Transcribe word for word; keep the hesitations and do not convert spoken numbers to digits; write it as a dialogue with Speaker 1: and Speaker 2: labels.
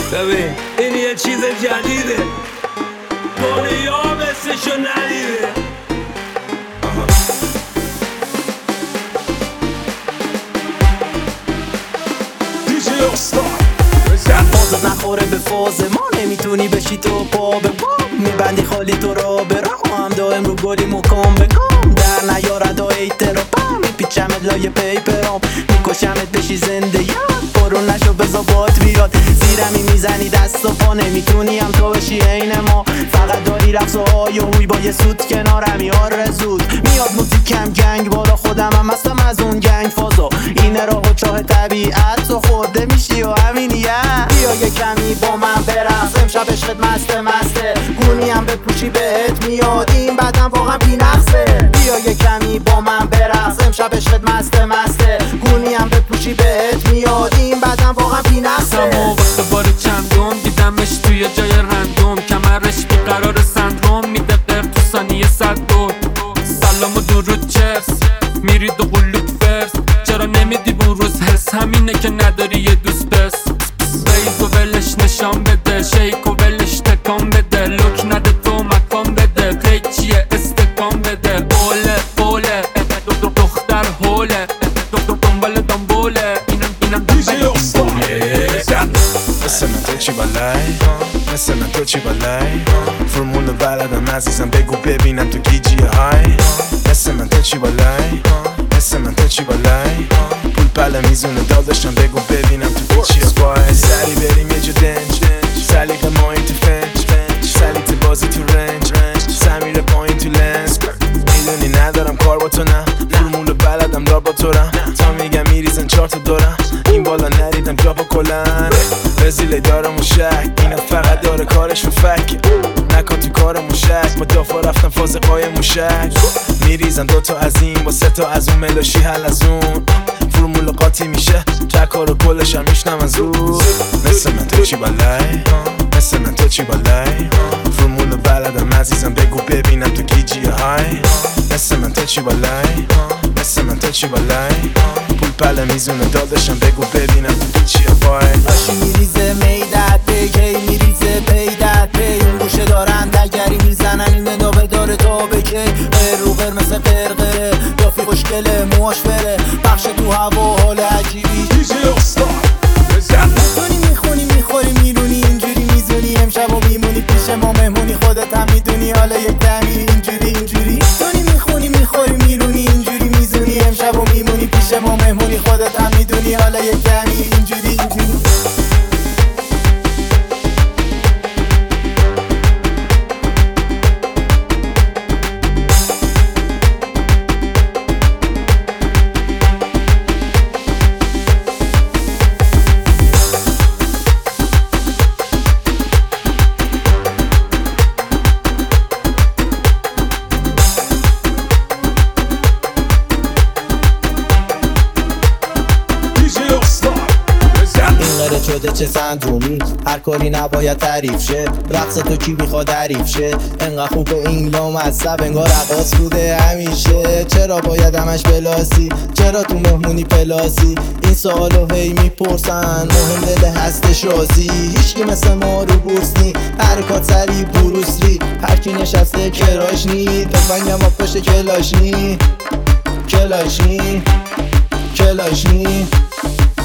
Speaker 1: ببین این یه چیز جدیده، دنیا مثلشو ندیده.
Speaker 2: فازت نخوره به فاز ما، نمیتونی بشی تو پا به پا، میبندی خالی تو را به راه، هم دائم رو گلی مکام به کام، در نیارد و ایتراپم، میپیچمت لای پیپرام، میکشمت بشی زنده یاد، برو نشو بزا بات بیاد، زیرمی میزنی دست و پا، نمیتونی هم تو بشی عین ما، فقط داری رقص و های و هوی با یه سود کنارم یار زود، میاد موزیکم گنگ بالا، خودم هم هستم از اون گنگ فازا، اینه راه و چاه طبیعت تو خورده میشی و همین یه بیا یه کمی با من برقص، امشب عشقت مسته مسته، گونی هم بپوشی بهت میاد، این بدن واقعا بی نقصه، بیا یه کمی با من برقص، امشب عشقت مسته مسته، گونی هم بپوشی بهت میاد، این بدن واقعا بی نقصه.
Speaker 3: وقت بار چندم دیدمش توی جای رندوم، کمرش بیقرار سندروم، میده غیر تو ثانیه صد دو، سلام و درود چرس، میری دو قلوب فرس، چرا نمیدی بروز حس، همینه که نداری یه دوست پس، ریز و ولش نشان بده، شیک و ولش تکان بده، لوک نده تو مکان بده، پیک چیه استکان بده، بوله بوله دختر هوله، دنبال دنبوله، اینم اینم دنبال
Speaker 4: مثل من تو چی بالای، مثل من تو چی بالای، فرمول بلدم عزیزم بگو ببینم تو گیجی های، مثل من تو چی بالای، مثل من تو چی بالای، پول پله میزونه داداشم بگو ببینم تو چی بای، سری بریم یه جو دنج، سلیق ماهی تو فنج، سلیت بازی تو رنج، سمیر پایین تو لنز، میدونی ندارم کار با تو نه، فرمول بلدم دار با تو رم، تا میگم میریزن چار تا دورم، این بالا نریدم جا با کلن، رزیله دارم و شک، اینا فقط داره کارشون فک، نکن تو کار موشک، با دافا رفتم فاز قای موشک، میریزن دوتا از این با سه تا از اون، ملاشی حل از اون، فرمول قاطی میشه تکا رو کلش هم میشنم از اون، مثل من تو چی بالای، مثل من تو چی بالای، فرمول بلدم عزیزم بگو ببینم تو گیجی های، مثل من تو چی بالای، مثل من تو چی بالای، پول پله میزونه داداشم بگو ببینم تو چی بای،
Speaker 2: هاشی میریزه میدت کی میریزه پیدت پی، اون گوشه دارن دگری میزنن، این ندابه داره تا به کی، غیر رو غیر مثل قرقره، دافی خوشگله موهاش بره، بخش تو هوا حال عجیبی، میتونی میخونی میخوری میرونی، اینجوری میزونی امشب و میمونی پیش ما مهمونی، خودت هم میدونی حالا یک دمی اینجوری اینجوری، میتونی میخونی میخوری میرونی، اینجوری میزونی امشب و میمونی پیش ما مهمونی، خودت هم میدونی حالا یک دمی اینجوری اینجوری. شده چه سندرومی، هر کاری نباید تعریف شه، رقص تو کی میخواد حریف شه، انقدر خوبه این لامصب انگار رقاص بوده همیشه، چرا باید همش بلاسی، چرا تو مهمونی پلاسی، این سوالو هی میپرسن، مهم دل هستش رازی، هیچکی مثل ما رو بورس نی، حرکات سری بروسری، هرکی نشسته کراش نی، تفنگم با پشت کلاش نی، کلاش نی، کلاش نی.